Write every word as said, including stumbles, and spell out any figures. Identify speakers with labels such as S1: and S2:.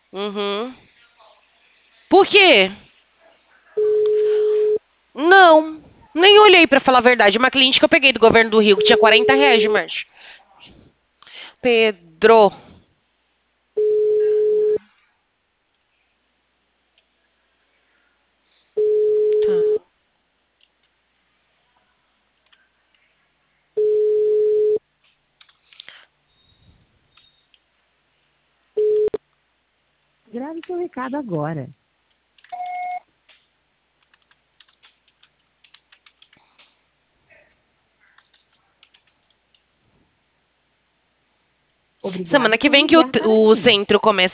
S1: Uhum. Por quê? Não. Nem olhei pra falar a verdade. Uma cliente que eu peguei do governo do Rio que tinha quarenta reais de marcha. Pedro. Tá.
S2: Grave seu recado agora. Obrigado
S1: Semana que
S2: por
S1: vem que o,
S2: ligar para
S1: o
S2: mim.
S1: centro começa